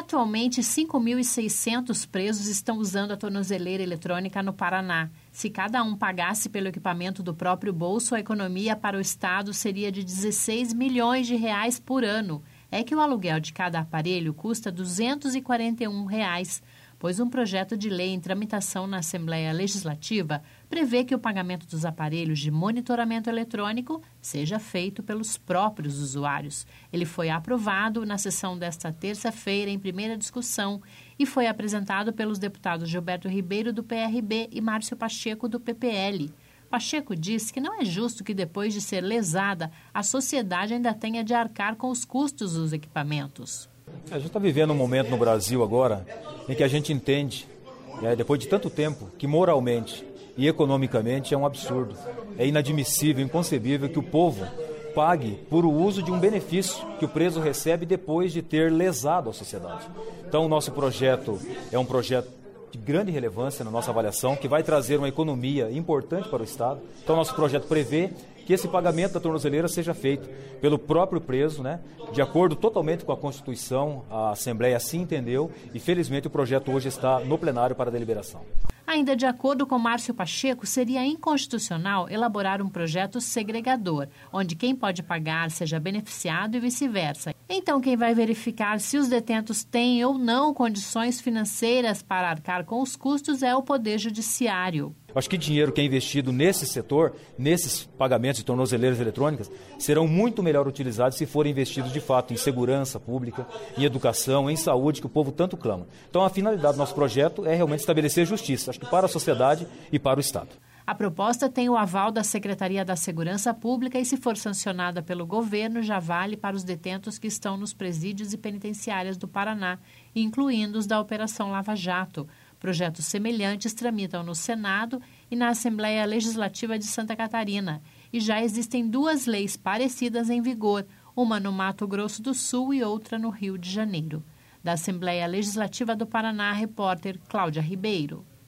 Atualmente, 5.600 presos estão usando a tornozeleira eletrônica no Paraná. Se cada um pagasse pelo equipamento do próprio bolso, a economia para o Estado seria de 16 milhões de reais por ano. É que o aluguel de cada aparelho custa R$ 241, pois um projeto de lei em tramitação na Assembleia Legislativa prevê que o pagamento dos aparelhos de monitoramento eletrônico seja feito pelos próprios usuários. Ele foi aprovado na sessão desta terça-feira em primeira discussão e foi apresentado pelos deputados Gilberto Ribeiro, do PRB, e Márcio Pacheco, do PPL. Pacheco diz que não é justo que, depois de ser lesada, a sociedade ainda tenha de arcar com os custos dos equipamentos. A gente está vivendo um momento no Brasil agora em que a gente entende, depois de tanto tempo, que moralmente e economicamente é um absurdo. É inadmissível, inconcebível que o povo pague por o uso de um benefício que o preso recebe depois de ter lesado a sociedade. Então, o nosso projeto é um projeto de grande relevância na nossa avaliação, que vai trazer uma economia importante para o Estado. Então, nosso projeto prevê que esse pagamento da tornozeleira seja feito pelo próprio preso, de acordo totalmente com a Constituição. A Assembleia assim entendeu e, felizmente, o projeto hoje está no plenário para deliberação. Ainda de acordo com Márcio Pacheco, seria inconstitucional elaborar um projeto segregador, onde quem pode pagar seja beneficiado e vice-versa. Então, quem vai verificar se os detentos têm ou não condições financeiras para arcar com os custos é o Poder Judiciário. Acho que dinheiro que é investido nesse setor, nesses pagamentos de tornozeleiras eletrônicas, serão muito melhor utilizados se forem investidos de fato em segurança pública, em educação, em saúde, que o povo tanto clama. Então, a finalidade do nosso projeto é realmente estabelecer justiça, acho que para a sociedade e para o Estado. A proposta tem o aval da Secretaria da Segurança Pública e, se for sancionada pelo governo, já vale para os detentos que estão nos presídios e penitenciárias do Paraná, incluindo os da Operação Lava Jato. Projetos semelhantes tramitam no Senado e na Assembleia Legislativa de Santa Catarina. E já existem 2 leis parecidas em vigor, uma no Mato Grosso do Sul e outra no Rio de Janeiro. Da Assembleia Legislativa do Paraná, repórter Cláudia Ribeiro.